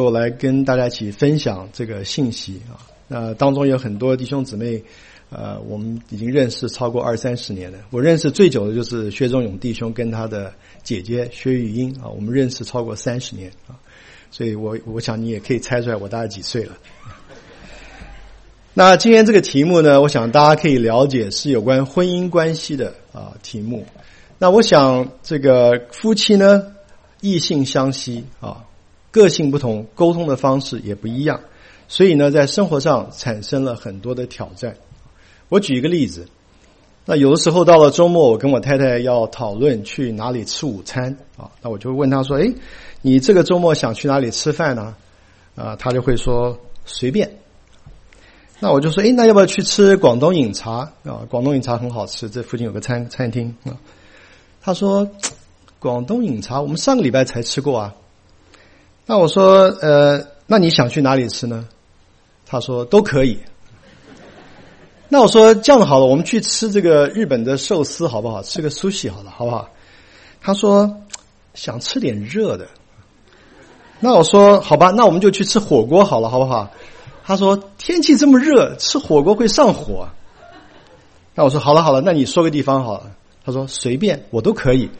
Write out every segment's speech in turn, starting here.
够来跟大家一起分享这个信息啊。当中有很多弟兄姊妹，我们已经认识超过20-30年了。我认识最久的就是薛忠勇弟兄跟他的姐姐薛玉英啊，我们认识超过30年啊。所以我想你也可以猜出来我大概几岁了。那今天这个题目呢，我想大家可以了解是有关婚姻关系的题目。那我想这个夫妻呢，异性相吸啊，个性不同，沟通的方式也不一样，所以呢，在生活上产生了很多的挑战。我举一个例子，那有的时候到了周末，我跟我太太要讨论去哪里吃午餐啊，那我就问她说：“你这个周末想去哪里吃饭呢？”她就会说随便。那我就说：“那要不要去吃广东饮茶啊？广东饮茶很好吃，这附近有个餐厅啊。”她说：“广东饮茶我们上个礼拜才吃过啊。”那我说：“那你想去哪里吃呢？”她说：“都可以。”那我说这样好了，我们去吃这个日本的寿司好不好？吃个 sushi 好了，好不好？他说想吃点热的。那我说好吧，那我们就去吃火锅好了，好不好？他说天气这么热，吃火锅会上火。那我说好了，那你说个地方好了。他说随便，我都可以。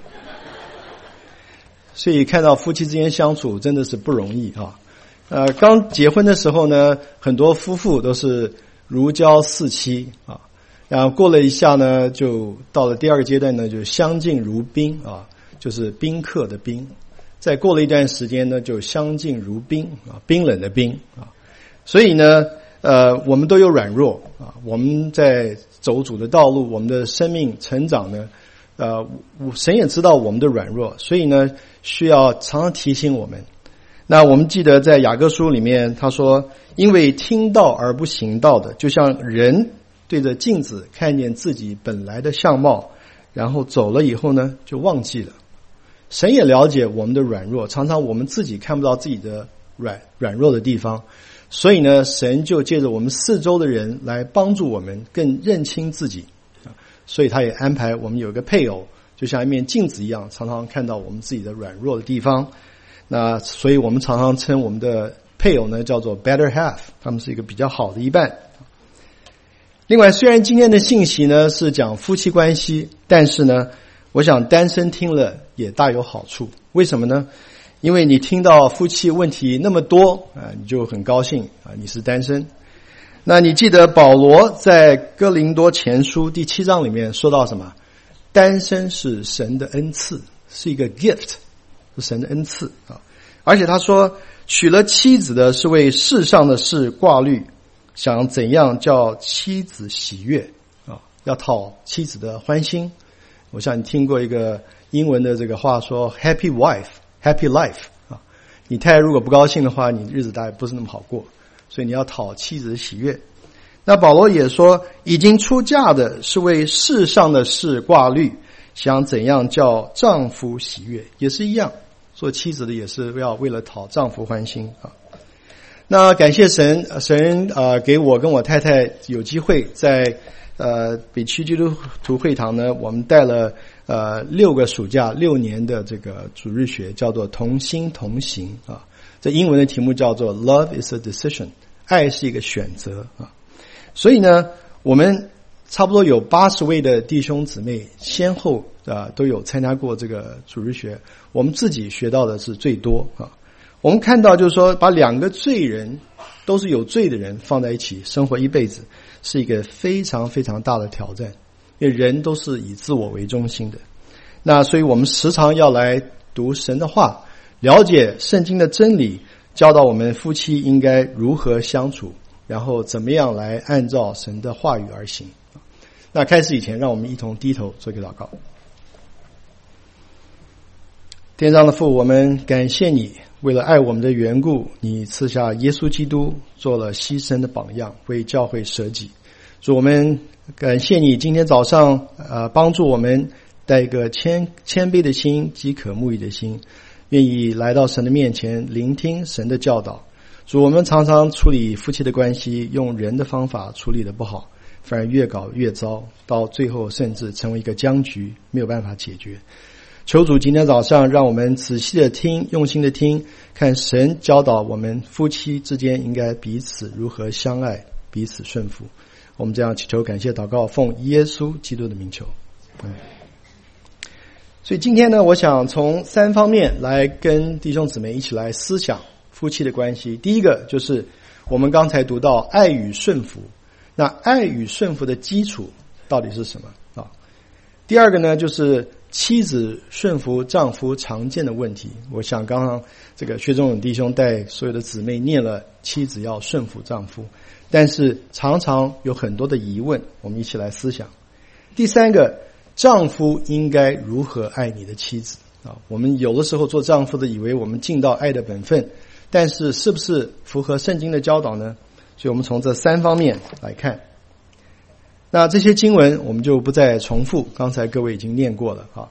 所以看到夫妻之间相处真的是不容易啊。刚结婚的时候呢，很多夫妇都是如胶似漆啊，然后过了一下呢，就到了第二个阶段呢，就相敬如宾啊，就是宾客的宾。再过了一段时间呢，就相敬如冰啊，冰冷的冰啊。所以呢，我们都有软弱啊，我们在走主的道路，我们的生命成长呢，神也知道我们的软弱，所以呢，需要常常提醒我们。那我们记得在雅各书里面他说，因为听道而不行道的，就像人对着镜子看见自己本来的相貌，然后走了以后呢就忘记了。神也了解我们的软弱，常常我们自己看不到自己的软弱的地方，所以呢神就借着我们四周的人来帮助我们更认清自己，所以他也安排我们有一个配偶，就像一面镜子一样，常常看到我们自己的软弱的地方。那所以我们常常称我们的配偶呢叫做 better half， 他们是一个比较好的一半。另外，虽然今天的信息呢是讲夫妻关系，但是呢我想单身听了也大有好处。为什么呢？因为你听到夫妻问题那么多你就很高兴你是单身。那你记得保罗在哥林多前书第7章里面说到什么？单身是神的恩赐，是一个 gift， 是神的恩赐啊。而且他说娶了妻子的是为世上的事挂虑，想怎样叫妻子喜悦啊，要讨妻子的欢心。我想你听过一个英文的这个话说 happy wife happy life 啊，你太太如果不高兴的话，你日子大概不是那么好过，所以你要讨妻子的喜悦。那保罗也说，已经出嫁的是为世上的事挂虑，想怎样叫丈夫喜悦，也是一样，做妻子的也是要为了讨丈夫欢心啊。那感谢神给我跟我太太有机会在北区基督徒会堂呢，我们带了6个暑假6年的这个主日学，叫做同心同行啊。这英文的题目叫做 Love is a decision， 爱是一个选择啊。所以呢，我们差不多有80位的弟兄姊妹先后都有参加过这个主日学，我们自己学到的是最多啊。我们看到就是说，把2个罪人都是有罪的人放在一起生活一辈子，是一个非常非常大的挑战，因为人都是以自我为中心的。那所以我们时常要来读神的话，了解圣经的真理，教导我们夫妻应该如何相处，然后怎么样来按照神的话语而行。那开始以前，让我们一同低头做一个祷告。天上的父，我们感谢你，为了爱我们的缘故，你赐下耶稣基督做了牺牲的榜样，为教会舍己。主，我们感谢你今天早上帮助我们带一个谦卑的心，饥渴慕义的心，愿意来到神的面前聆听神的教导。主，我们常常处理夫妻的关系，用人的方法处理的不好，反而越搞越糟，到最后甚至成为一个僵局，没有办法解决。 求主今天早上让我们仔细的听，用心的听，看神教导我们夫妻之间应该彼此如何相爱，彼此顺服。我们这样祈求感谢祷告，奉耶稣基督的名求。所以今天呢，我想从3方面来跟弟兄姊妹一起来思想夫妻的关系。第一个就是我们刚才读到爱与顺服，那爱与顺服的基础到底是什么啊？第二个呢，就是妻子顺服丈夫常见的问题。我想刚刚这个薛忠勇弟兄带所有的姊妹念了妻子要顺服丈夫，但是常常有很多的疑问，我们一起来思想。第三个，丈夫应该如何爱你的妻子啊？我们有的时候做丈夫的以为我们尽到爱的本分，但是是不是符合圣经的教导呢？所以我们从这3方面来看。那这些经文我们就不再重复，刚才各位已经念过了啊。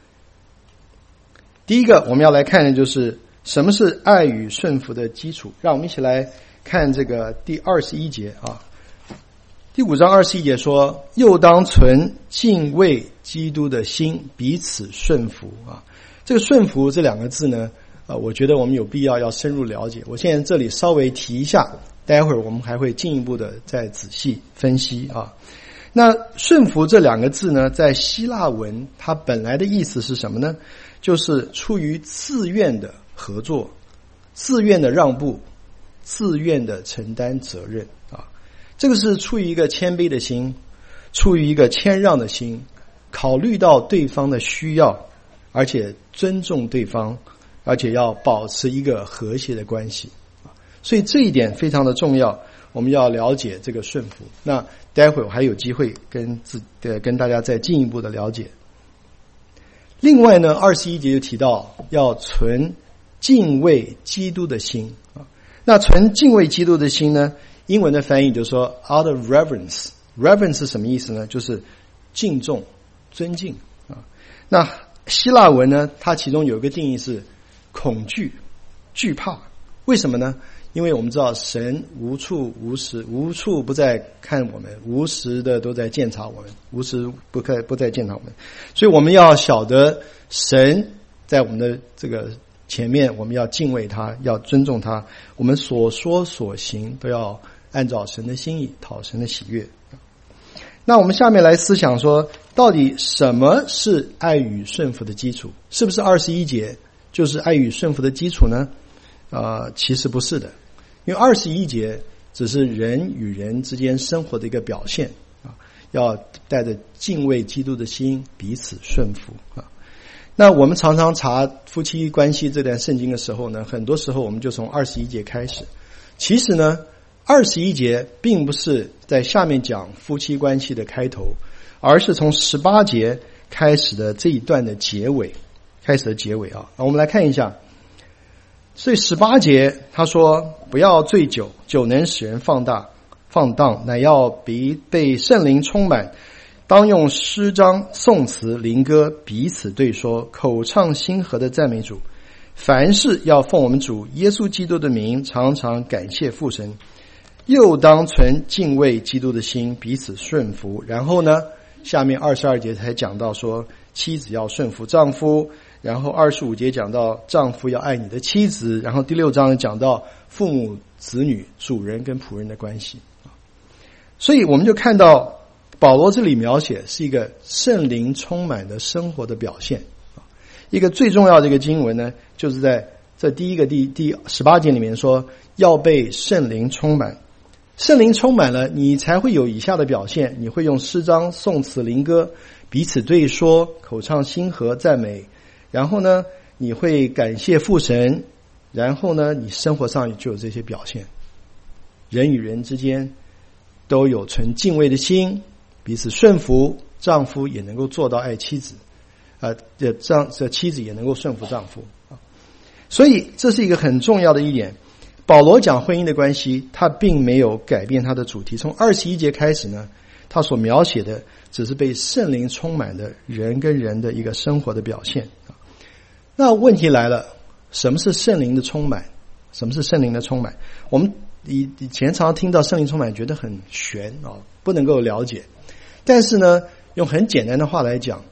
第一个我们要来看的就是什么是爱与顺服的基础。让我们一起来看这个第21节啊。第5章21节说，又当存敬畏基督的心，彼此顺服啊。这个顺服这2个字呢，我觉得我们有必要深入了解。我现在这里稍微提一下，待会儿我们还会进一步的再仔细分析啊。那顺服这2个字呢，在希腊文它本来的意思是什么呢？就是出于自愿的合作，自愿的让步，自愿的承担责任啊。这个是出于一个谦卑的心，出于一个谦让的心，考虑到对方的需要，而且尊重对方，而且要保持一个和谐的关系。所以这一点非常的重要，我们要了解这个顺服。那待会我还有机会跟大家再进一步的了解。另外呢，21节就提到要存敬畏基督的心啊。那存敬畏基督的心呢，英文的翻译就是说 out of reverence。reverence 是什么意思呢？就是敬重、尊敬啊。那希腊文呢，它其中有一个定义是恐惧、惧怕。为什么呢？因为我们知道神无处无时，无处不在看我们，无时的都在鉴察我们，无时不在鉴察我们。所以我们要晓得神在我们的这个前面，我们要敬畏他，要尊重他，我们所说所行都要按照神的心意，讨神的喜悦。那我们下面来思想说，到底什么是爱与顺服的基础？是不是21节就是爱与顺服的基础呢？其实不是的，因为21节只是人与人之间生活的一个表现啊，要带着敬畏基督的心，彼此顺服啊。那我们常常查夫妻关系这段圣经的时候呢，很多时候我们就从21节开始。其实呢，21节并不是在下面讲夫妻关系的开头，而是从18节开始的这一段的结尾，啊。我们来看一下。所以18节他说，不要醉酒，酒能使人放荡，乃要被圣灵充满，当用诗章、颂词、灵歌彼此对说，口唱心和的赞美主。凡事要奉我们主耶稣基督的名，常常感谢父神。又当存敬畏基督的心，彼此顺服。然后呢，下面22节才讲到说，妻子要顺服丈夫。然后25节讲到丈夫要爱你的妻子，然后第6章讲到父母、子女、主人跟仆人的关系。所以我们就看到保罗这里描写是一个圣灵充满的生活的表现。一个最重要的一个经文呢，就是在这第18节里面说，要被圣灵充满。圣灵充满了，你才会有以下的表现，你会用诗章、颂词、灵歌彼此对说，口唱心和赞美。然后呢，你会感谢父神，然后呢，你生活上就有这些表现。人与人之间都有存敬畏的心，彼此顺服，丈夫也能够做到爱妻子，这妻子也能够顺服丈夫。所以这是一个很重要的一点。保罗讲婚姻的关系，他并没有改变他的主题。从21节开始呢，他所描写的只是被圣灵充满的人跟人的一个生活的表现。那问题来了，什么是圣灵的充满？什么是圣灵的充满？我们以前常常听到圣灵充满，觉得很玄啊，不能够了解。但是呢，用很简单的话来讲，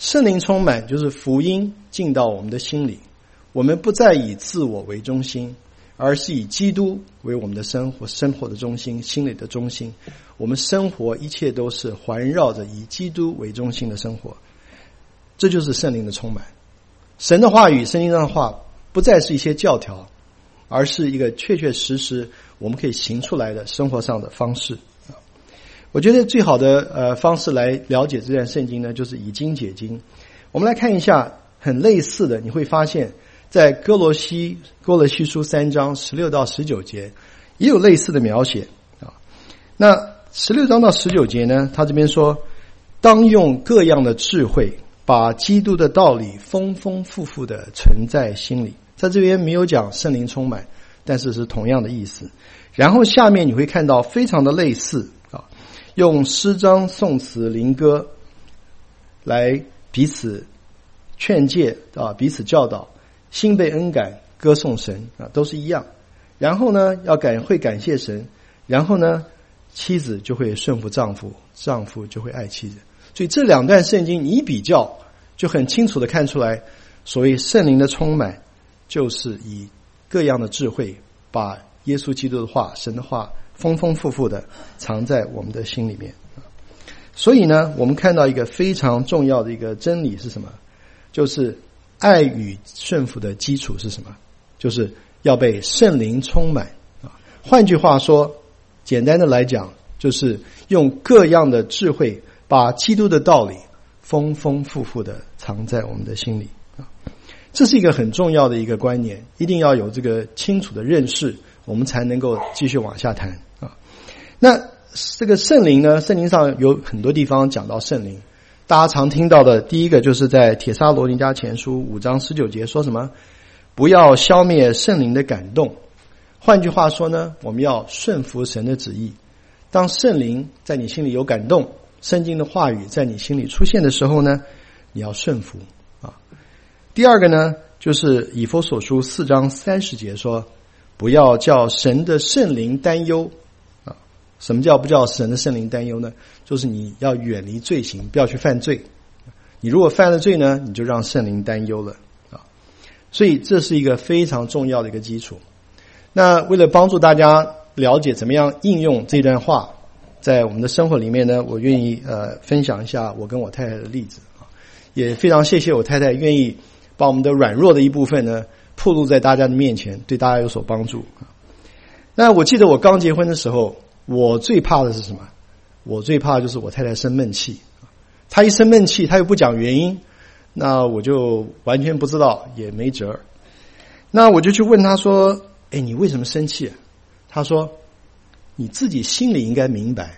圣灵充满就是福音进到我们的心里，我们不再以自我为中心，而是以基督为我们的生活的中心，心里的中心。我们生活一切都是环绕着以基督为中心的生活，这就是圣灵的充满。神的话语，圣经上的话不再是一些教条，而是一个确确实实我们可以行出来的生活上的方式。我觉得最好的方式来了解这段圣经呢，就是以经解经。我们来看一下很类似的，你会发现在哥罗西书3章16到19节也有类似的描写啊。那16章到19节呢，他这边说，当用各样的智慧把基督的道理丰丰富富的存在心里。在这边没有讲圣灵充满，但是是同样的意思。然后下面你会看到非常的类似啊，用诗章、颂词、灵歌来彼此劝诫啊，彼此教导，心被恩感，歌颂神啊，都是一样。然后呢，会感谢神，然后呢，妻子就会顺服丈夫，丈夫就会爱妻子。所以这两段圣经你一比较，就很清楚的看出来，所谓圣灵的充满，就是以各样的智慧，把耶稣基督的话、神的话丰丰富富的藏在我们的心里面。所以呢，我们看到一个非常重要的一个真理是什么？就是爱与顺服的基础是什么？就是要被圣灵充满。换句话说，简单的来讲，就是用各样的智慧把基督的道理丰丰富富的藏在我们的心里。这是一个很重要的一个观念，一定要有这个清楚的认识，我们才能够继续往下谈啊。那这个圣灵呢，圣经上有很多地方讲到圣灵，大家常听到的第一个就是在帖撒罗尼迦前书5章19节说什么？不要消灭圣灵的感动。换句话说呢，我们要顺服神的旨意。当圣灵在你心里有感动，圣经的话语在你心里出现的时候呢，你要顺服啊。第二个呢，就是以弗所书4章30节说，不要叫神的圣灵担忧啊。什么叫不叫神的圣灵担忧呢？就是你要远离罪行，不要去犯罪。你如果犯了罪呢，你就让圣灵担忧了啊。所以这是一个非常重要的一个基础。那为了帮助大家了解怎么样应用这段话在我们的生活里面呢，我愿意分享一下我跟我太太的例子啊。也非常谢谢我太太愿意把我们的软弱的一部分呢暴露在大家的面前，对大家有所帮助。那我记得我刚结婚的时候，我最怕的是什么？我最怕的就是我太太生闷气。她一生闷气，她又不讲原因，那我就完全不知道，也没辙。那我就去问她说，你为什么生气啊？她说，你自己心里应该明白。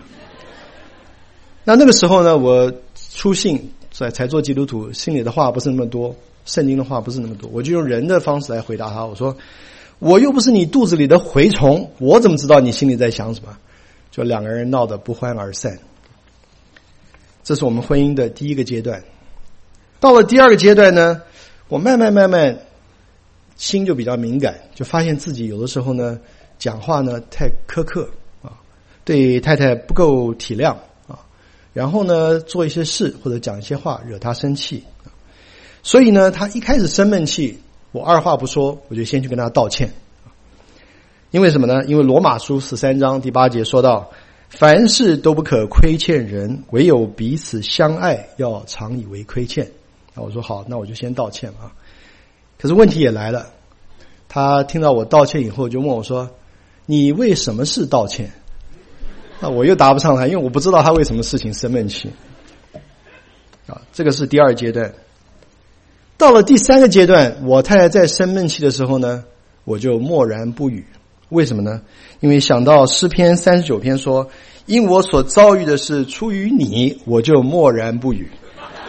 那个时候呢，我初信才做基督徒，心里的话不是那么多，圣经的话不是那么多，我就用人的方式来回答他。我说，我又不是你肚子里的蛔虫，我怎么知道你心里在想什么？就两个人闹得不欢而散。这是我们婚姻的第一个阶段。到了第二个阶段呢，我慢慢心就比较敏感，就发现自己有的时候呢讲话呢太苛刻啊，对太太不够体谅啊，然后呢做一些事或者讲一些话惹她生气。所以呢，她一开始生闷气，我二话不说，我就先去跟她道歉。因为什么呢？因为罗马书13章第8节说到，凡事都不可亏欠人，唯有彼此相爱，要常以为亏欠。那我说好，那我就先道歉啊。可是问题也来了，他听到我道歉以后就问我说，你为什么事道歉？那我又答不上来，因为我不知道他为什么事情生闷气啊。这个是第二阶段。到了第三个阶段，我太太在生闷气的时候呢，我就默然不语。为什么呢？因为想到诗篇39篇说，因我所遭遇的是出于你，我就默然不语。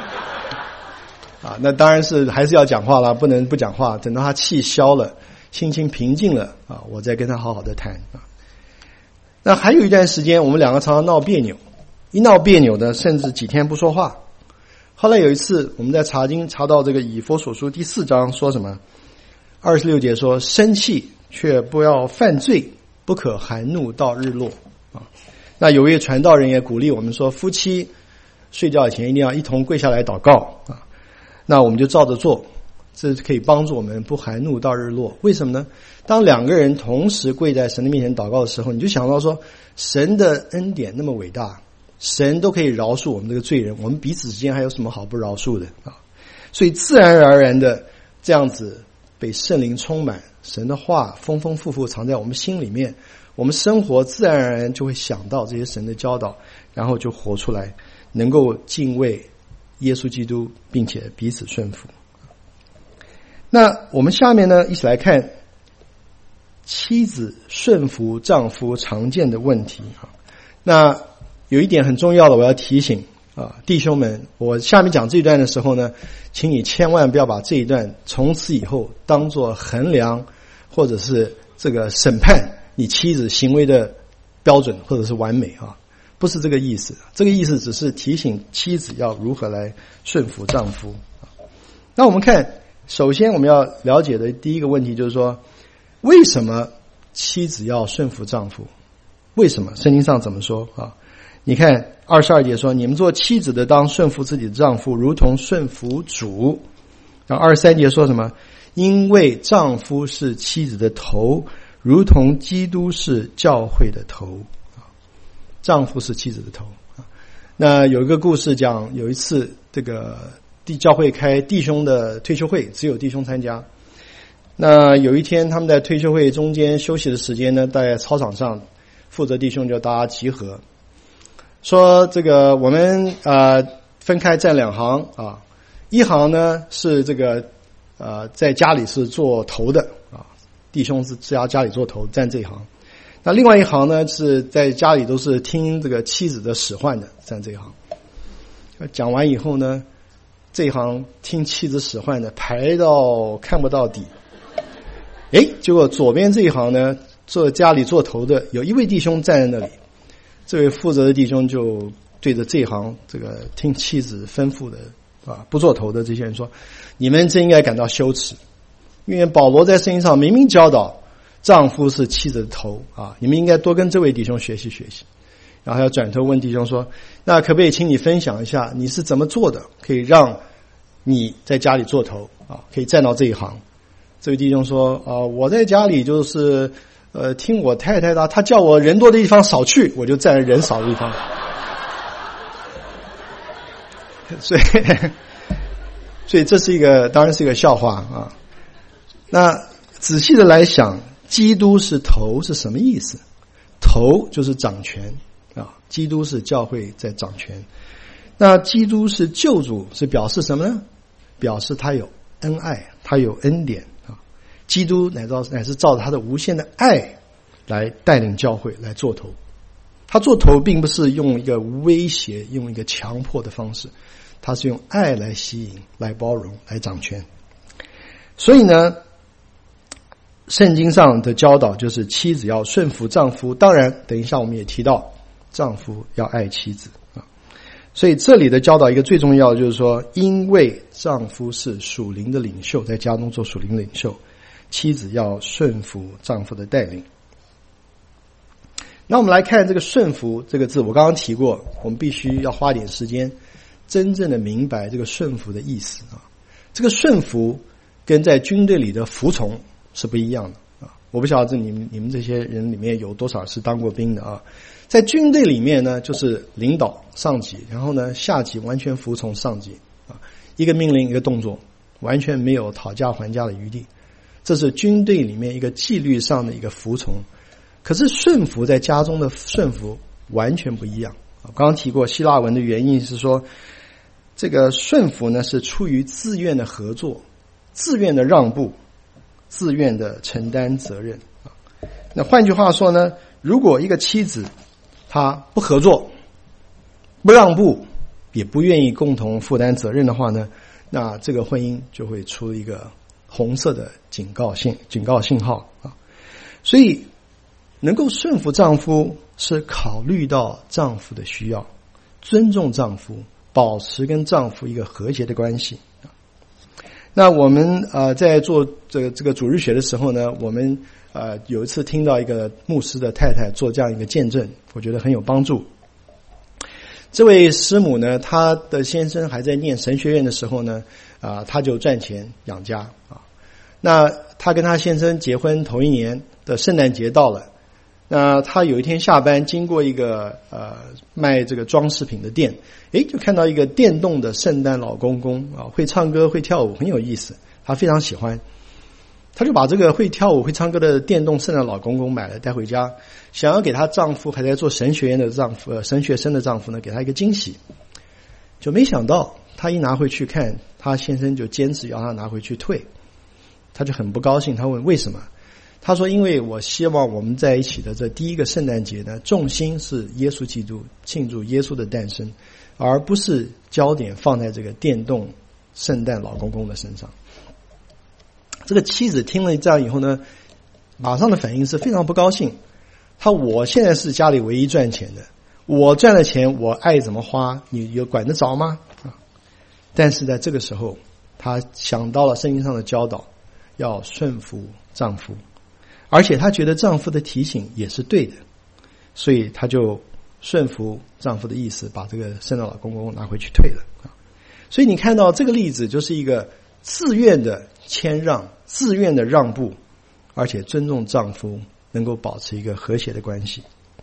那当然是还是要讲话了，不能不讲话，等到他气消了，心情平静了啊，我再跟他好好的谈啊。那还有一段时间，我们两个常常闹别扭，一闹别扭的，甚至几天不说话。后来有一次，我们在查经查到这个以弗所书第4章说什么？26节说，生气却不要犯罪，不可含怒到日落啊。那有位传道人也鼓励我们说，夫妻睡觉以前一定要一同跪下来祷告啊。那我们就照着做，这可以帮助我们不含怒到日落。为什么呢？当两个人同时跪在神的面前祷告的时候，你就想到说，神的恩典那么伟大，神都可以饶恕我们这个罪人，我们彼此之间还有什么好不饶恕的啊？所以自然而然的这样子被圣灵充满，神的话丰丰富富藏在我们心里面，我们生活自然而然就会想到这些神的教导，然后就活出来，能够敬畏耶稣基督，并且彼此顺服。那我们下面呢，一起来看妻子顺服丈夫常见的问题。那有一点很重要的，我要提醒弟兄们，我下面讲这一段的时候呢，请你千万不要把这一段从此以后当作衡量或者是这个审判你妻子行为的标准或者是完美不是这个意思。这个意思只是提醒妻子要如何来顺服丈夫。那我们看，首先我们要了解的第一个问题就是说，为什么妻子要顺服丈夫？为什么？圣经上怎么说你看22节说，你们做妻子的当顺服自己的丈夫，如同顺服主。然后23节说什么？因为丈夫是妻子的头，如同基督是教会的头。丈夫是妻子的头。那有一个故事讲，有一次这个教会开弟兄的退休会，只有弟兄参加。那有一天他们在退休会中间休息的时间呢，在操场上，负责弟兄就大家集合，说这个我们分开站两行一行呢是这个在家里是做头的弟兄是家里做头，站这一行。那另外一行呢是在家里都是听这个妻子的使唤的，站这一行。讲完以后呢，这一行听妻子使唤的排到看不到底。结果左边这一行呢，做家里做头的有一位弟兄站在那里，这位负责的弟兄就对着这一行这个听妻子吩咐的不做头的这些人说，你们真应该感到羞耻，因为保罗在圣经上明明教导丈夫是妻子的头你们应该多跟这位弟兄学习学习。然后要转头问弟兄说，那可不可以请你分享一下你是怎么做的，可以让你在家里做头可以站到这一行。这位弟兄说我在家里就是听我太太她叫我人多的地方少去，我就站在人少的地方。所以这是当然是一个笑话那仔细的来想，基督是头是什么意思？头就是掌权基督是教会在掌权。那基督是救主，是表示什么呢？表示他有恩爱，他有恩典基督乃是照着他的无限的爱来带领教会来做头。他做头并不是用一个威胁，用一个强迫的方式，他是用爱来吸引，来包容，来掌权。所以呢，圣经上的教导就是妻子要顺服丈夫，当然等一下我们也提到丈夫要爱妻子所以这里的教导一个最重要的就是说，因为丈夫是属灵的领袖，在家中做属灵领袖，妻子要顺服丈夫的带领。那我们来看这个顺服这个字，我刚刚提过，我们必须要花点时间真正的明白这个顺服的意思这个顺服跟在军队里的服从是不一样的我不晓得你们这些人里面有多少是当过兵的在军队里面呢，就是领导上级，然后呢下级完全服从上级一个命令一个动作，完全没有讨价还价的余地。这是军队里面一个纪律上的一个服从。可是顺服在家中的顺服完全不一样刚刚提过希腊文的原因是说，这个顺服呢是出于自愿的合作，自愿的让步，自愿的承担责任那换句话说呢，如果一个妻子她不合作，不让步，也不愿意共同负担责任的话呢，那这个婚姻就会出一个红色的警告信号所以能够顺服丈夫是考虑到丈夫的需要，尊重丈夫，保持跟丈夫一个和谐的关系那我们在做这个主日学的时候呢，我们有一次听到一个牧师的太太做这样一个见证，我觉得很有帮助。 这位师母呢，她的先生还在念神学院的时候呢，她就赚钱养家啊。那她跟她先生结婚头一年的圣诞节到了，那她有一天下班经过一个卖这个装饰品的店，就看到一个电动的圣诞老公公啊，会唱歌会跳舞，很有意思，她非常喜欢。她就把这个会跳舞会唱歌的电动圣诞老公公买了带回家，想要给她丈夫还在做神学院的丈夫神学生的丈夫呢，给她一个惊喜。就没想到她一拿回去看，她先生就坚持要她拿回去退，她就很不高兴。她问为什么？她说因为我希望我们在一起的这第一个圣诞节呢，重心是耶稣基督，庆祝耶稣的诞生，而不是焦点放在这个电动圣诞老公公的身上。这个妻子听了这样以后呢，马上的反应是非常不高兴。我现在是家里唯一赚钱的，我赚了钱我爱怎么花，你有管得着吗？但是在这个时候她想到了圣经上的教导，要顺服丈夫，而且她觉得丈夫的提醒也是对的，所以她就顺服丈夫的意思，把这个圣诞老公公拿回去退了。所以你看到这个例子就是一个自愿的谦让，自愿的让步，而且尊重丈夫，能够保持一个和谐的关系。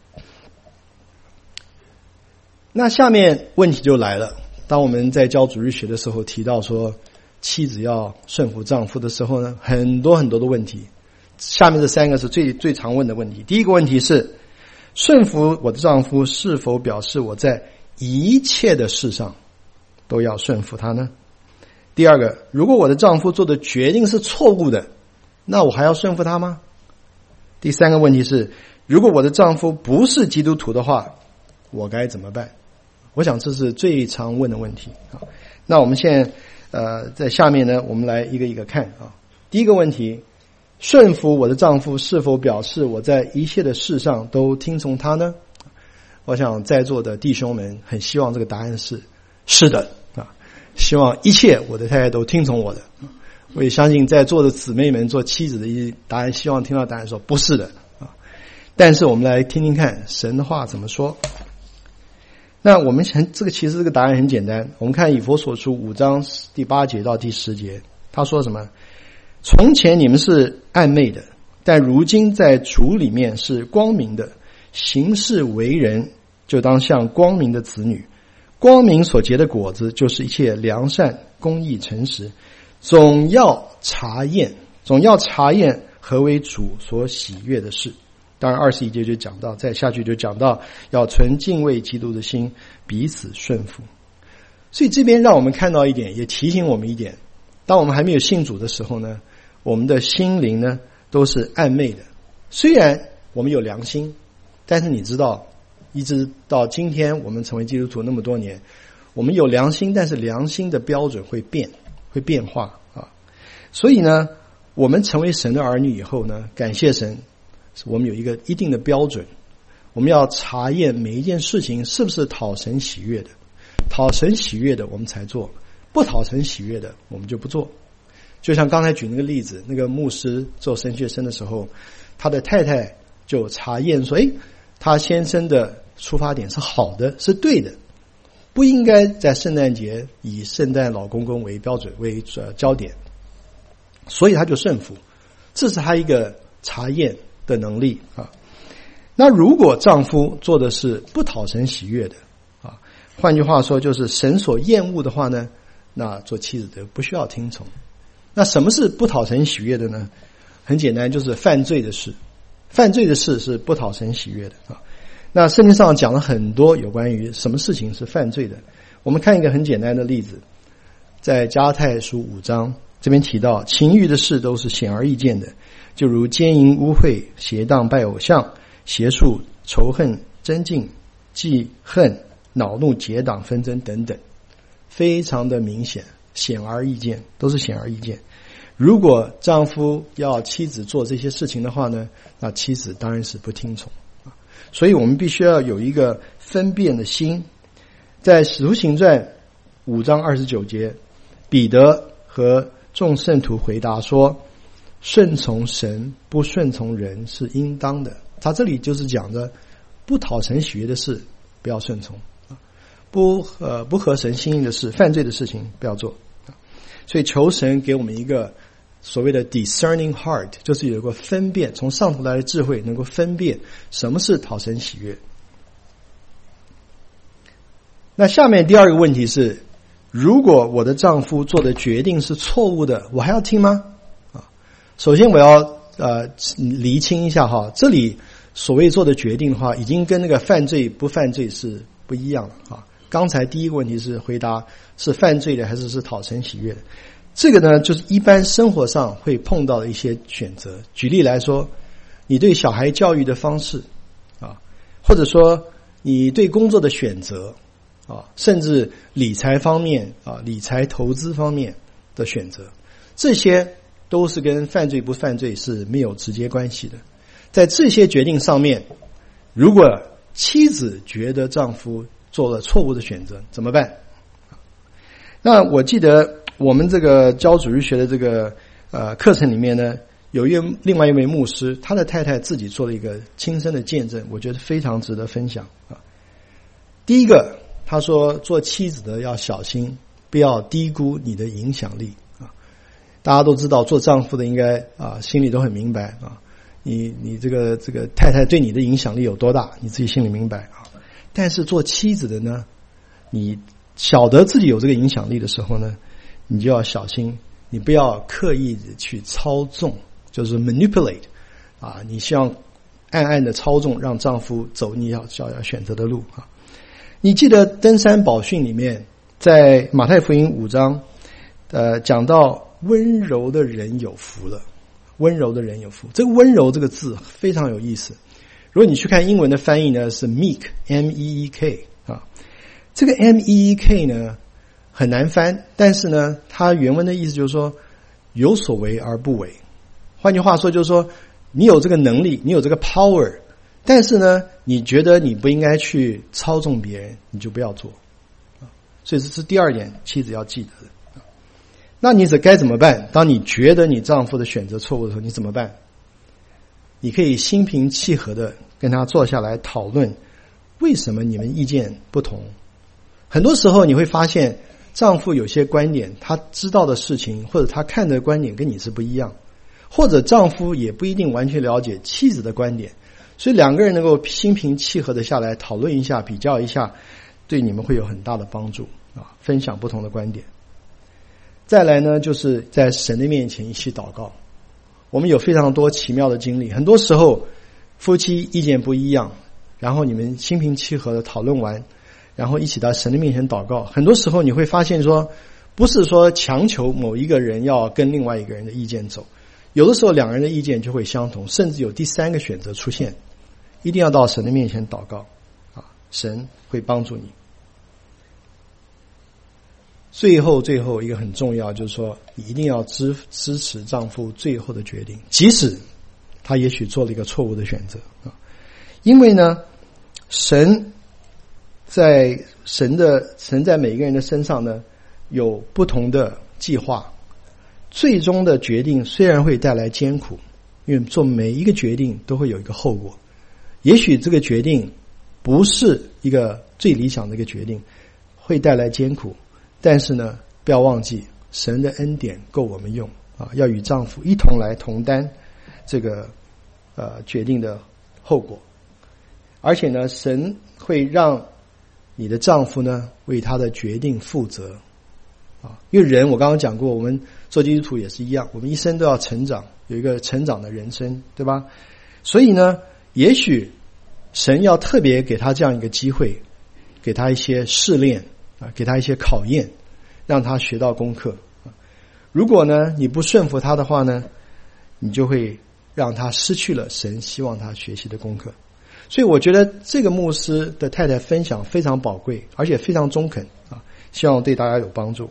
那下面问题就来了，当我们在教主日学的时候提到说妻子要顺服丈夫的时候呢，很多很多的问题。下面这三个是最常问的问题。第一个问题是，顺服我的丈夫是否表示我在一切的事上都要顺服他呢？第二个，如果我的丈夫做的决定是错误的，那我还要顺服他吗？第三个问题是，如果我的丈夫不是基督徒的话，我该怎么办？我想这是最常问的问题。那我们现在在下面呢，我们来一个一个看啊。第一个问题，顺服我的丈夫是否表示我在一切的事上都听从他呢？我想在座的弟兄们很希望这个答案是的啊，希望一切我的太太都听从我的。我也相信在座的姊妹们做妻子的一答案，希望听到答案说不是的啊。但是我们来听听看神的话怎么说。那我们其实这个答案很简单，我们看以弗所书5章第8节到第10节，他说什么？从前你们是暗昧的，但如今在主里面是光明的，行事为人就当像光明的子女。光明所结的果子就是一切良善、公义、诚实，总要查验何为主所喜悦的事。当然21节就讲到，再下去就讲到要存敬畏基督的心，彼此顺服。所以这边让我们看到一点，也提醒我们一点，当我们还没有信主的时候呢，我们的心灵呢都是暗昧的。虽然我们有良心，但是你知道一直到今天我们成为基督徒那么多年，我们有良心，但是良心的标准会变化啊。所以呢，我们成为神的儿女以后呢，感谢神，我们有一个一定的标准，我们要查验每一件事情是不是讨神喜悦的，讨神喜悦的我们才做，不讨神喜悦的我们就不做。就像刚才举那个例子，那个牧师做神学生的时候，他的太太就查验说，他先生的出发点是好的，是对的，不应该在圣诞节以圣诞老公公为标准为焦点，所以他就顺服，这是他一个查验的能力啊。那如果丈夫做的是不讨神喜悦的啊，换句话说就是神所厌恶的话呢，那做妻子的不需要听从。那什么是不讨神喜悦的呢？很简单，就是犯罪的事。犯罪的事是不讨神喜悦的啊。那圣经上讲了很多有关于什么事情是犯罪的。我们看一个很简单的例子，在加拉太书5章这边提到，情欲的事都是显而易见的，就如奸淫、污秽、邪荡、拜偶像、邪术、仇恨、争竞、记恨、恼怒、结党、纷争等等，非常的明显，显而易见，都是显而易见。如果丈夫要妻子做这些事情的话呢，那妻子当然是不听从。所以我们必须要有一个分辨的心。在使徒行传5章29节，彼得和众圣徒回答说，顺从神不顺从人是应当的。他这里就是讲的不讨神喜悦的事不要顺从， 不合神心意的事，犯罪的事情不要做。所以求神给我们一个所谓的 discerning heart， 就是有一个分辨，从上头来的智慧，能够分辨什么是讨神喜悦。那下面第二个问题是，如果我的丈夫做的决定是错误的，我还要听吗？首先我要厘清一下哈，这里所谓做的决定的话，已经跟那个犯罪不犯罪是不一样的啊。刚才第一个问题是回答是犯罪的还是讨神喜悦的，这个呢就是一般生活上会碰到的一些选择。举例来说，你对小孩教育的方式啊，或者说你对工作的选择啊，甚至理财方面啊，理财投资方面的选择，这些都是跟犯罪不犯罪是没有直接关系的。在这些决定上面，如果妻子觉得丈夫做了错误的选择，怎么办？那我记得我们这个教主日学的这个课程里面呢，有另外一位牧师，他的太太自己做了一个亲身的见证，我觉得非常值得分享啊。第一个，他说做妻子的要小心，不要低估你的影响力啊。大家都知道，做丈夫的应该心里都很明白啊。你这个太太对你的影响力有多大，你自己心里明白啊。但是做妻子的呢，你晓得自己有这个影响力的时候呢，你就要小心，你不要刻意的去操纵，就是 manipulate 啊，你希望暗暗的操纵，让丈夫走你要选择的路啊。你记得登山宝训里面，在马太福音5章，讲到温柔的人有福了。温柔的人有福，这个温柔这个字非常有意思。如果你去看英文的翻译呢，是 meek M-E-E-K 啊，这个 M-E-E-K 呢很难翻，但是呢，它原文的意思就是说有所为而不为。换句话说，就是说你有这个能力，你有这个 power， 但是呢，你觉得你不应该去操纵别人，你就不要做啊。所以这是第二点，妻子要记得的。那你该怎么办？当你觉得你丈夫的选择错误的时候，你怎么办？你可以心平气和的跟他坐下来讨论，为什么你们意见不同。很多时候你会发现，丈夫有些观点，他知道的事情或者他看的观点跟你是不一样，或者丈夫也不一定完全了解妻子的观点，所以两个人能够心平气和的下来讨论一下，比较一下，对你们会有很大的帮助啊！分享不同的观点。再来呢，就是在神的面前一起祷告。我们有非常多奇妙的经历，很多时候夫妻意见不一样，然后你们心平气和的讨论完，然后一起到神的面前祷告。很多时候你会发现说，不是说强求某一个人要跟另外一个人的意见走，有的时候两个人的意见就会相同，甚至有第三个选择出现。一定要到神的面前祷告啊，神会帮助你。最后一个很重要，就是说你一定要支持丈夫最后的决定，即使他也许做了一个错误的选择啊。因为呢，神在每一个人的身上呢有不同的计划，最终的决定虽然会带来艰苦，因为做每一个决定都会有一个后果。也许这个决定不是一个最理想的一个决定，会带来艰苦。但是呢，不要忘记神的恩典够我们用啊！要与丈夫一同来同担这个决定的后果，而且呢，神会让你的丈夫呢为他的决定负责啊！因为人我刚刚讲过，我们做基督徒也是一样，我们一生都要成长，有一个成长的人生，对吧？所以呢，也许神要特别给他这样一个机会，给他一些试炼。给他一些考验，让他学到功课。如果呢你不顺服他的话呢，你就会让他失去了神希望他学习的功课。所以我觉得这个牧师的太太分享非常宝贵，而且非常中肯啊，希望对大家有帮助。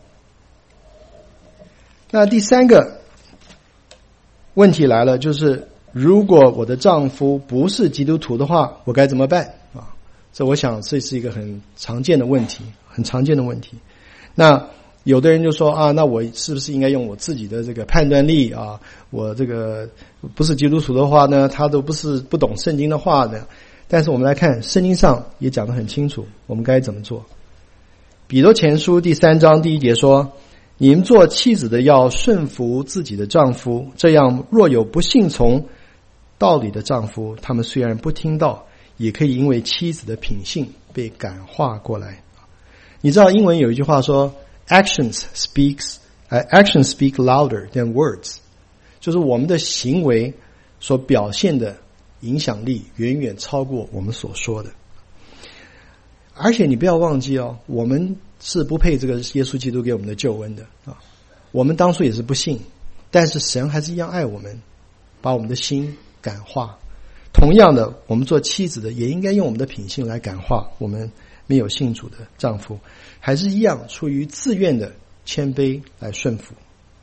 那第三个问题来了，就是如果我的丈夫不是基督徒的话，我该怎么办啊？这我想这是一个很常见的问题，很常见的问题。那有的人就说啊，那我是不是应该用我自己的这个判断力啊？我这个不是基督徒的话呢，他都不懂圣经的话呢， 但是我们来看圣经上也讲得很清楚，我们该怎么做。彼得前书第3章第1节说，你们做妻子的要顺服自己的丈夫，这样若有不信从道理的丈夫，他们虽然不听道，也可以因为妻子的品性被感化过来。你知道英文有一句话说 actions speak louder than words， 就是我们的行为所表现的影响力远远超过我们所说的。而且你不要忘记哦，我们是不配这个耶稣基督给我们的救恩的啊。我们当初也是不信，但是神还是一样爱我们，把我们的心感化。同样的，我们做妻子的也应该用我们的品性来感化我们没有信主的丈夫，还是一样出于自愿的谦卑来顺服。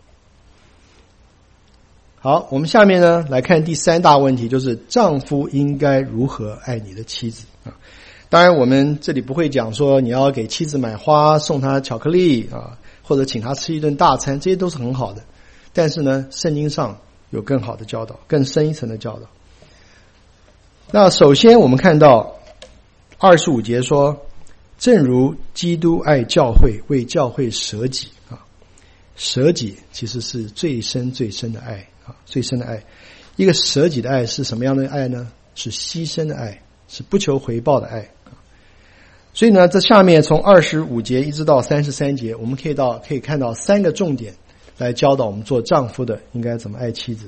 好，我们下面呢来看第3大问题，就是丈夫应该如何爱你的妻子啊。当然我们这里不会讲说你要给妻子买花送她巧克力啊，或者请她吃一顿大餐，这些都是很好的。但是呢，圣经上有更好的教导，更深一层的教导。那首先我们看到25节说，正如基督爱教会，为教会舍己啊。舍己其实是最深最深的爱啊，最深的爱。一个舍己的爱是什么样的爱呢？是牺牲的爱，是不求回报的爱。所以呢，这下面从25节一直到33节，我们可以看到3个重点来教导我们做丈夫的应该怎么爱妻子。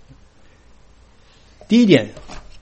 第一点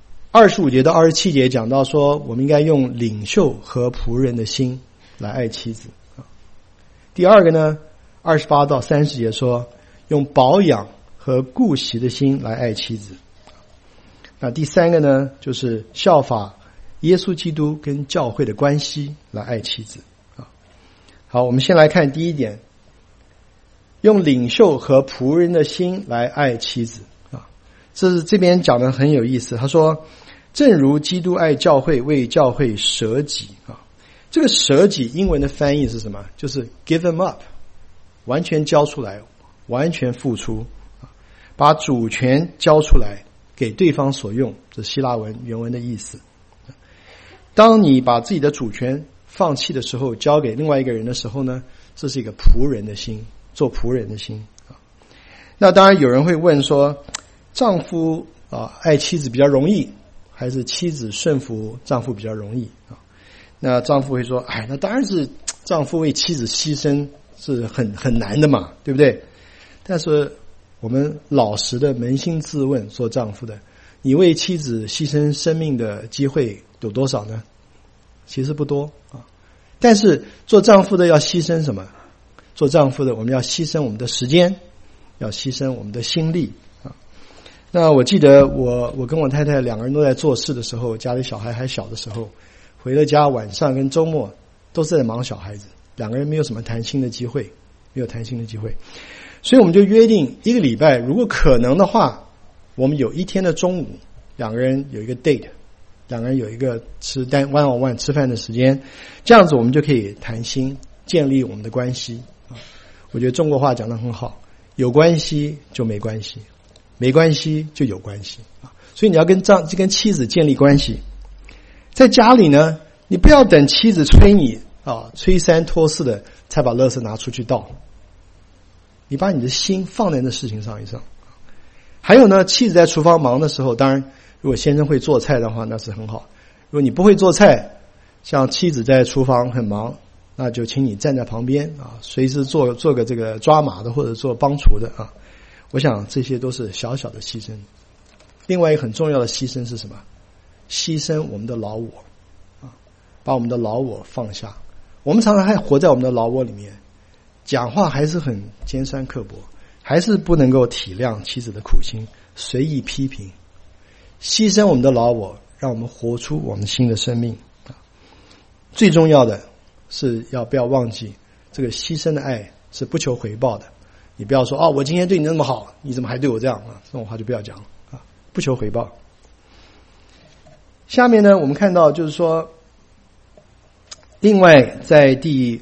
，25节到27节讲到说，我们应该用领袖和仆人的心来爱妻子。第二个呢，28到30节说，用保养和顾惜的心来爱妻子。那第3个呢，就是效法耶稣基督跟教会的关系来爱妻子。好，我们先来看第一点，用领袖和仆人的心来爱妻子啊。这边讲的很有意思，他说正如基督爱教会，为教会舍己啊。这个舍己英文的翻译是什么？就是 give them up， 完全交出来，完全付出，把主权交出来给对方所用，这希腊文原文的意思。当你把自己的主权放弃的时候，交给另外一个人的时候呢，这是一个仆人的心，做仆人的心。那当然有人会问说，丈夫爱妻子比较容易，还是妻子顺服丈夫比较容易啊？那丈夫会说，那当然是丈夫为妻子牺牲是很难的嘛，对不对？但是我们老实的扪心自问，做丈夫的，你为妻子牺牲生命的机会有多少呢？其实不多啊。但是做丈夫的要牺牲什么？做丈夫的我们要牺牲我们的时间，要牺牲我们的心力啊。那我记得我跟我太太2个人都在做事的时候，家里小孩还小的时候，回了家晚上跟周末都是在忙小孩子，2个人没有什么谈心的机会，所以我们就约定1个礼拜，如果可能的话，我们有1天的中午2个人有一个 date， 2个人有一个吃one on one 吃饭的时间，这样子我们就可以谈心，建立我们的关系。我觉得中国话讲得很好，有关系就没关系，没关系就有关系啊。所以你要跟妻子建立关系。在家里呢，你不要等妻子催你催三拖四的才把垃圾拿出去倒，你把你的心放在那事情上。还有呢，妻子在厨房忙的时候，当然如果先生会做菜的话那是很好，如果你不会做菜，像妻子在厨房很忙，那就请你站在旁边随时做个这个抓马的或者做帮厨的啊。我想这些都是小小的牺牲。另外一个很重要的牺牲是什么？牺牲我们的老我把我们的老我放下。我们常常还活在我们的老我里面，讲话还是很尖酸刻薄，还是不能够体谅妻子的苦心，随意批评。牺牲我们的老我，让我们活出我们新的生命。最重要的是不要忘记，这个牺牲的爱是不求回报的。你不要说我今天对你那么好，你怎么还对我这样这种话就不要讲了不求回报。下面呢，我们看到就是说，另外在第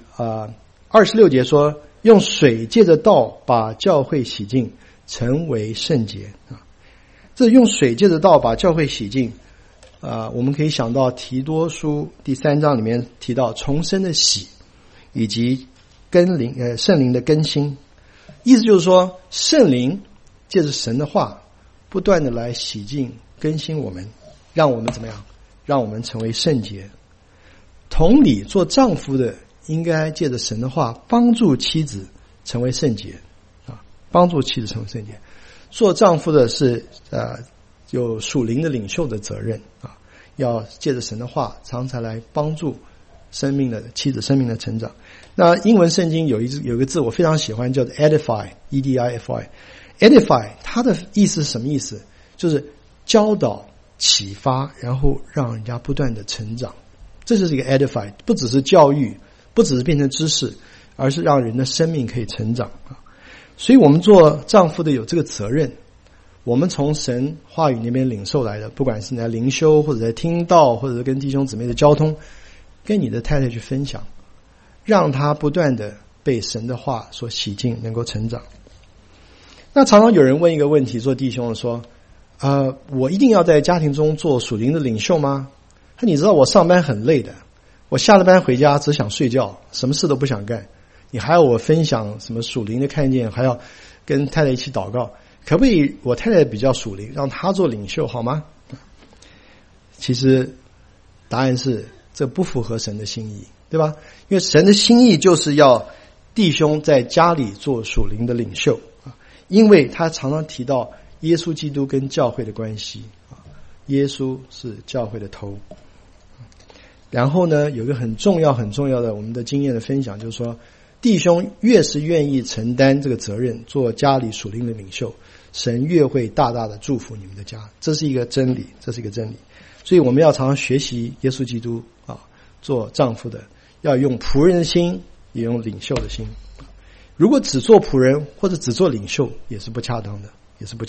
26节说，用水借着道把教会洗净，成为圣洁这用水借着道把教会洗净我们可以想到提多书第3章里面提到重生的喜，以及圣灵的更新。意思就是说，圣灵借着神的话不断的来洗净更新我们，让我们怎么样？让我们成为圣洁。同理，做丈夫的应该借着神的话帮助妻子成为圣洁啊，帮助妻子成为圣洁。做丈夫的是有属灵的领袖的责任啊，要借着神的话常常来帮助妻子生命的成长。那英文圣经有一个字我非常喜欢，叫做 edify edify 它的意思是什么意思？就是教导启发，然后让人家不断的成长。这就是一个 edify， 不只是教育，不只是变成知识，而是让人的生命可以成长啊。所以我们做丈夫的有这个责任，我们从神话语那边领受来的，不管是在灵修或者在听道，或者是跟弟兄姊妹的交通，跟你的太太去分享，让她不断的被神的话所洗净，能够成长。那常常有人问一个问题，做弟兄的说我一定要在家庭中做属灵的领袖吗？你知道我上班很累的，我下了班回家只想睡觉，什么事都不想干，你还要我分享什么属灵的看见，还要跟太太一起祷告，可不可以我太太比较属灵，让她做领袖好吗？其实答案是这不符合神的心意，对吧？因为神的心意就是要弟兄在家里做属灵的领袖啊，因为他常常提到耶稣基督跟教会的关系啊，耶稣是教会的头。然后呢，有一个很重要的我们的经验的分享，就是说弟兄越是愿意承担这个责任，做家里属灵的领袖，神越会大大的祝福你们的家。这是一个真理。所以我们要常常学习耶稣基督啊，做丈夫的要用仆人的心，也用领袖的心。如果只做仆人或者只做领袖，也是不恰当的。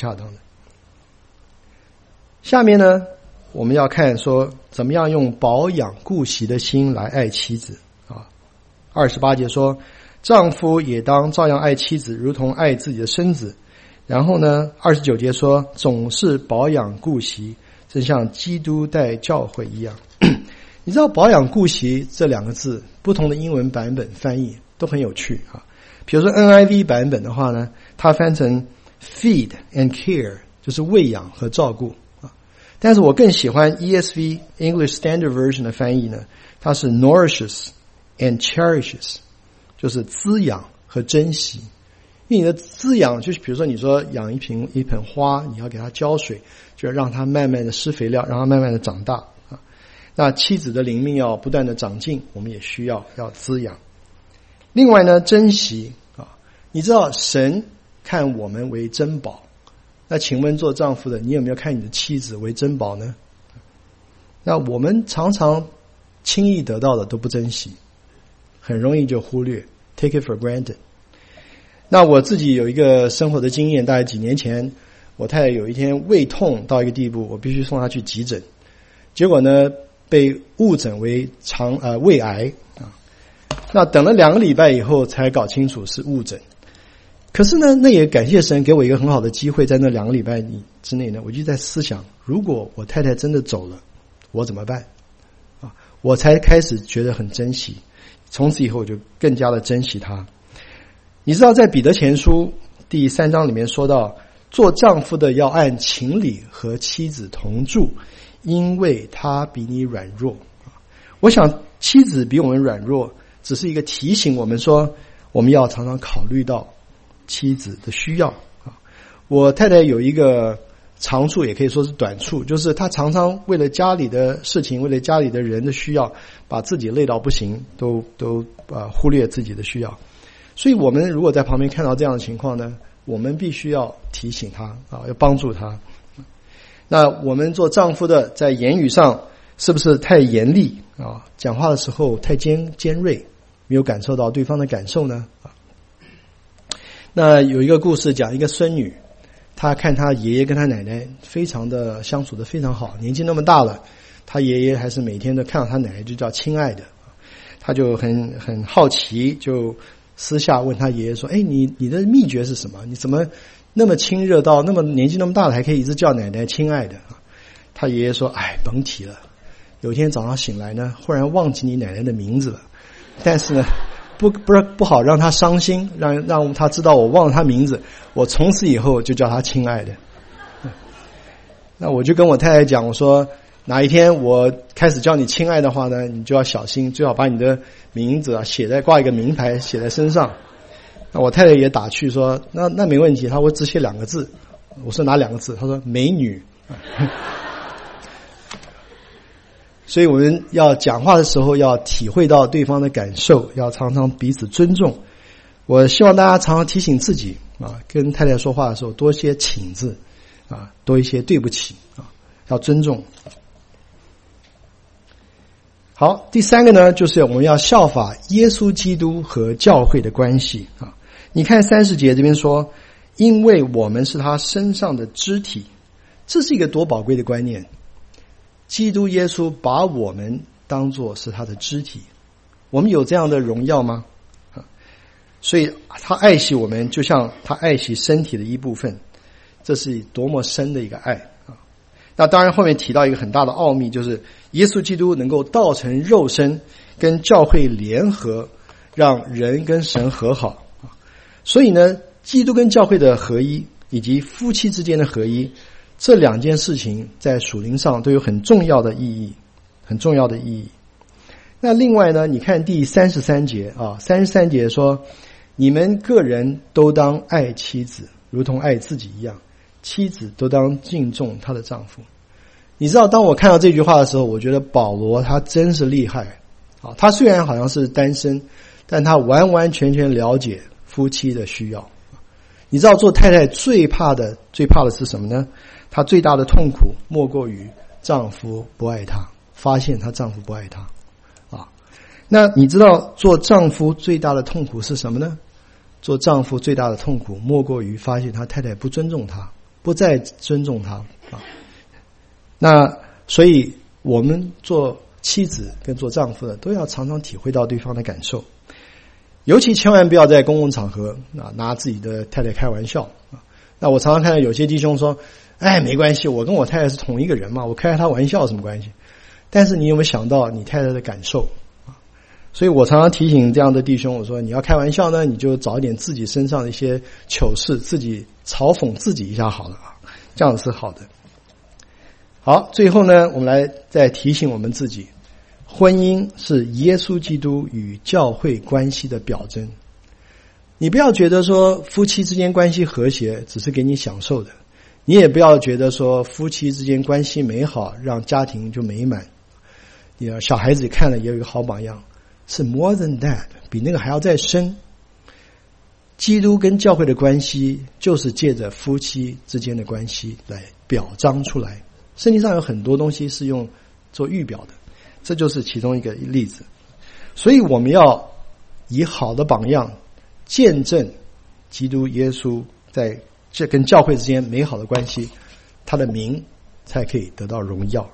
下面呢，我们要看说怎么样用保养顾惜的心来爱妻子啊。28节说，丈夫也当照样爱妻子，如同爱自己的身子。然后呢，29节说，总是保养顾惜，正像基督待教会一样。你知道保养顾惜这2个字，不同的英文版本翻译都很有趣啊。比如说 NIV 版本的话呢，它翻成 feed and care， 就是喂养和照顾啊。但是我更喜欢 ESV English Standard Version 的翻译呢，它是 nourishes and cherishes， 就是滋养和珍惜。因为你的滋养就是比如说你说养一盆花，你要给它浇水，就让它慢慢的施肥料，让它慢慢的长大啊。那妻子的灵命要不断的长进，我们也需要滋养。另外呢，珍惜啊，你知道神看我们为珍宝，那请问做丈夫的，你有没有看你的妻子为珍宝呢？那我们常常轻易得到的都不珍惜，很容易就忽略 take it for granted。那我自己有一个生活的经验，大概几年前，我太太有一天胃痛到一个地步，我必须送她去急诊，结果呢被误诊为胃癌啊。那等了2个礼拜以后才搞清楚是误诊。可是呢，那也感谢神给我一个很好的机会，在那2个礼拜之内呢，我就在思想，如果我太太真的走了，我怎么办啊？我才开始觉得很珍惜，从此以后我就更加的珍惜她。你知道在彼得前书第3章里面说到，做丈夫的要按情理和妻子同住，因为他比你软弱。我想妻子比我们软弱，只是一个提醒我们说，我们要常常考虑到妻子的需要啊。我太太有一个长处，也可以说是短处，就是她常常为了家里的事情，为了家里的人的需要，把自己累到不行，都忽略自己的需要。所以我们如果在旁边看到这样的情况呢，我们必须要提醒他啊，要帮助他。那我们做丈夫的在言语上是不是太严厉啊？讲话的时候太尖锐，没有感受到对方的感受呢？那有一个故事讲一个孙女，她看她爷爷跟她奶奶非常的相处的非常好，年纪那么大了，她爷爷还是每天都看到她奶奶就叫亲爱的，她就很好奇，就私下问他爷爷说，你的秘诀是什么？你怎么那么亲热到那么年纪那么大了还可以一直叫奶奶亲爱的啊？ 他爷爷说：“哎，甭提了，有一天早上醒来呢，忽然忘记你奶奶的名字了。但是呢，不好让他伤心，让他知道我忘了他名字。我从此以后就叫他亲爱的。”那我就跟我太太讲，我说哪一天我开始叫你亲爱的话呢，你就要小心，最好把你的名字挂一个名牌写在身上。那我太太也打趣说：“那没问题，我只写2个字。”我说哪2个字？他说美女。所以我们要讲话的时候要体会到对方的感受，要常常彼此尊重。我希望大家常常提醒自己跟太太说话的时候多些请字多一些对不起要尊重。好，第3个呢，就是我们要效法耶稣基督和教会的关系你看30节这边说，因为我们是他身上的肢体，这是一个多宝贵的观念。基督耶稣把我们当作是他的肢体，我们有这样的荣耀吗？所以他爱惜我们，就像他爱惜身体的一部分，这是多么深的一个爱那当然后面提到一个很大的奥秘，就是耶稣基督能够道成肉身，跟教会联合，让人跟神和好所以呢，基督跟教会的合一，以及夫妻之间的合一，这2件事情在属灵上都有很重要的意义，很重要的意义。那另外呢，你看第33节33节说，你们个人都当爱妻子，如同爱自己一样，妻子都当敬重她的丈夫。你知道，当我看到这句话的时候，我觉得保罗他真是厉害他虽然好像是单身，但他完完全全了解夫妻的需要。你知道做太太最怕的是什么呢？她最大的痛苦莫过于丈夫不爱她，发现她丈夫不爱她那你知道做丈夫最大的痛苦是什么呢？做丈夫最大的痛苦莫过于发现他太太不尊重他，不再尊重他那所以我们做妻子跟做丈夫的都要常常体会到对方的感受，尤其千万不要在公共场合拿自己的太太开玩笑那我常常看到有些弟兄说，哎，没关系，我跟我太太是同一个人嘛，我开他玩笑有什么关系？但是你有没有想到你太太的感受所以我常常提醒这样的弟兄，我说你要开玩笑呢，你就找一点自己身上的一些糗事，自己嘲讽自己一下好了这样是好的。好，最后呢，我们来再提醒我们自己，婚姻是耶稣基督与教会关系的表征。你不要觉得说夫妻之间关系和谐只是给你享受的，你也不要觉得说夫妻之间关系美好让家庭就美满。小孩子看了也有一个好榜样，是 more than that， 比那个还要再深。基督跟教会的关系就是借着夫妻之间的关系来表彰出来。圣经上有很多东西是用做预表的，这就是其中一个例子。所以我们要以好的榜样见证基督耶稣在这跟教会之间美好的关系，他的名才可以得到荣耀。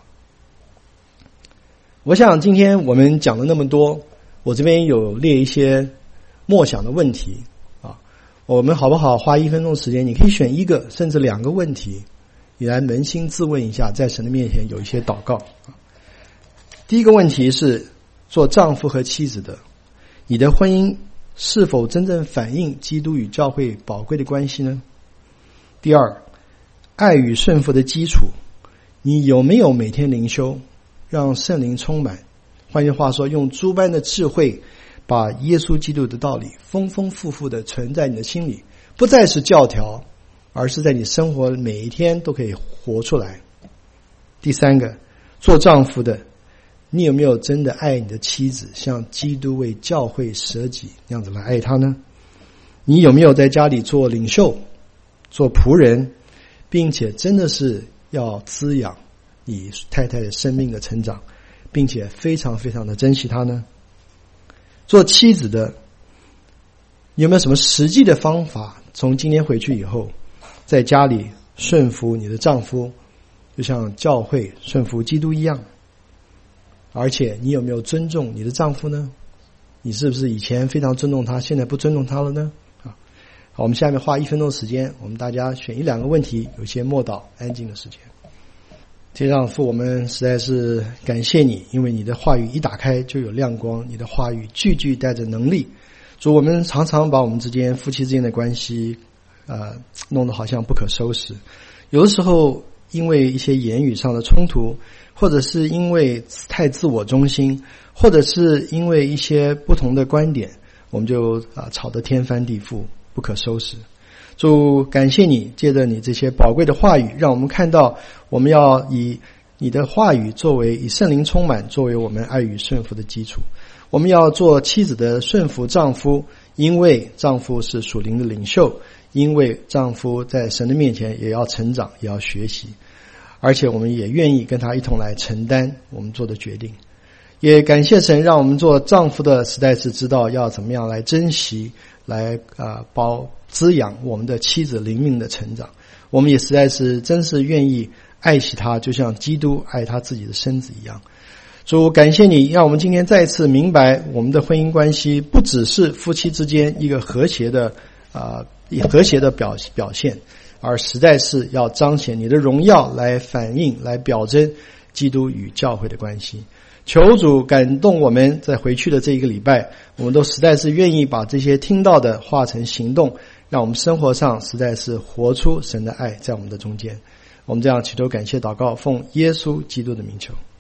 我想今天我们讲了那么多，我这边有列一些默想的问题我们好不好花1分钟时间，你可以选1个甚至2个问题，你来扪心自问一下，在神的面前有一些祷告第一个问题是，做丈夫和妻子的，你的婚姻是否真正反映基督与教会宝贵的关系呢？第二，爱与顺服的基础，你有没有每天灵修，让圣灵充满？换句话说，用诸般的智慧把耶稣基督的道理丰丰富富的存在你的心里，不再是教条，而是在你生活每一天都可以活出来。第三个，做丈夫的，你有没有真的爱你的妻子，像基督为教会舍己那样子来爱她呢？你有没有在家里做领袖，做仆人，并且真的是要滋养你太太的生命的成长，并且非常非常的珍惜她呢？做妻子的，你有没有什么实际的方法，从今天回去以后在家里顺服你的丈夫，就像教会顺服基督一样？而且你有没有尊重你的丈夫呢？你是不是以前非常尊重他，现在不尊重他了呢？好，我们下面花1分钟时间，我们大家选1-2个问题，有些默祷安静的时间。 天上父，我们实在是感谢你，因为你的话语一打开就有亮光，你的话语句句带着能力。主，我们常常把我们之间夫妻之间的关系弄得好像不可收拾，有的时候因为一些言语上的冲突，或者是因为太自我中心，或者是因为一些不同的观点，我们就吵得天翻地覆，不可收拾。主，感谢你借着你这些宝贵的话语，让我们看到我们要以你的话语作为以圣灵充满作为我们爱与顺服的基础。我们要做妻子的顺服丈夫，因为丈夫是属灵的领袖，因为丈夫在神的面前也要成长，也要学习，而且我们也愿意跟他一同来承担我们做的决定。也感谢神，让我们做丈夫的实在是知道要怎么样来珍惜，来滋养我们的妻子灵命的成长。我们也实在是真是愿意爱惜她，就像基督爱他自己的身子一样。主，感谢你，让我们今天再次明白，我们的婚姻关系不只是夫妻之间一个和谐的表现，而实在是要彰显你的荣耀，来反映来表征基督与教会的关系。求主感动我们，在回去的这一个礼拜，我们都实在是愿意把这些听到的化成行动，让我们生活上实在是活出神的爱在我们的中间。我们这样祈求感谢祷告，奉耶稣基督的名求。